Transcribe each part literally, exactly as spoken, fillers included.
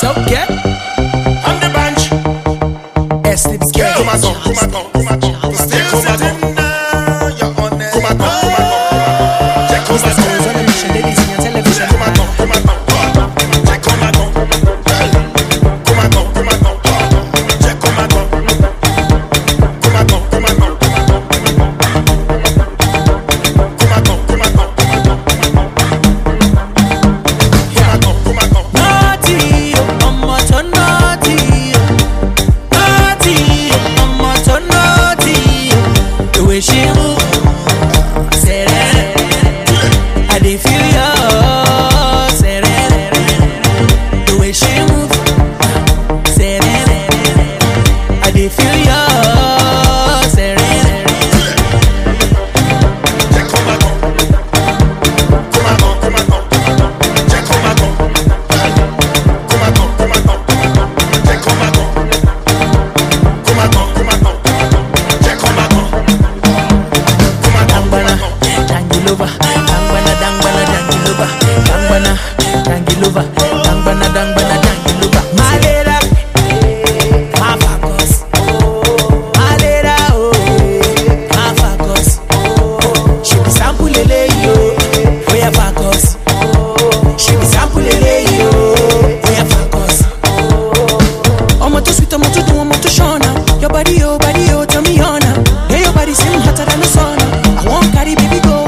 So get on the bench. S-Lips Yeah, come on, come on, come on, come on. Still sitting there, you're on it. Come on, come on, come on. Check come Mister Skills on a mission, they see on television. Come on, come on, come on. Check come on, come on. Come on, come on, check come on, come on, come on, come on. She move, serene. I dey feel your serene. The way she move, serene. I dey feel your serene. Come on, come on, come on, come on. Check come on, come on, come on, come on. Check come on, come on, come on. Check come on. Dangilova, dangbana, dangbana, dangilova, dangbana, dangilova, dangbana, dangbana, dangilova. Malera, mafakos, malera, oh, mafakos. She be sample lele yo, oya fakos. She be sample lele yo, oya fakos. Omo to sweet, omo to do, omo to shona. Your body, your body, oh, tell me honor. Yeah, your body seem hotter than the sun. I won't carry baby go.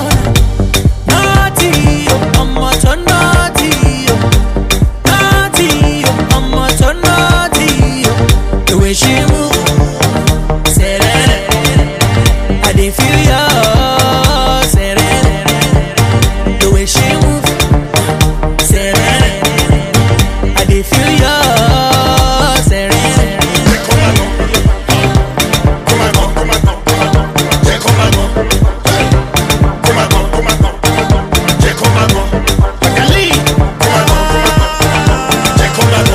She move, serene. I dey feel your serene. The way she move, serene. I dey feel your serene. Come on, come on, come on, come on. Come on, come on, come on. Come on, Magali. Come on, come on.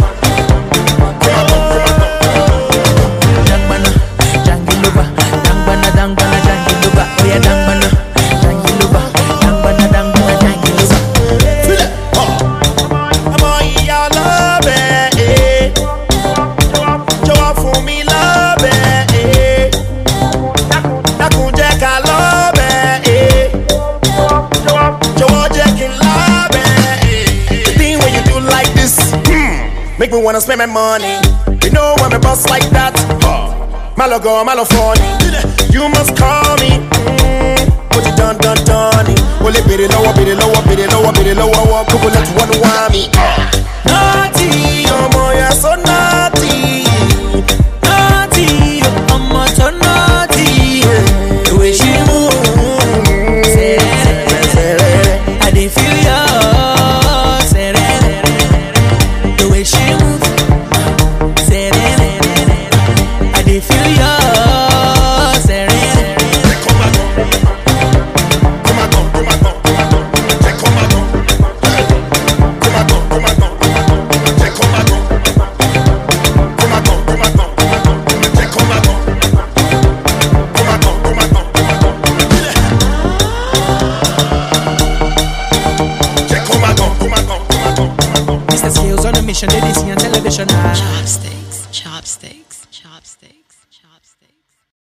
Make me wanna spend my money. You know I'm a boss like that. Malo go, malo funny. You must call me. Mm, put it done, done, done. Well, it bit it lower, bit it lower, bit it lower, bit it lower. Walk over, let one want me. Naughty, oh boy, you're so naughty. Naughty, I'm so naughty. The way she move, serene. I dey feel your serene. The way she move, serene. I dey feel your serene. Come on, come on, come on, come on. Come on, come on, come on. Come on, come on, come on. Mister Skills on a mission, they see on television. Chopsticks, chopsticks, chopsticks.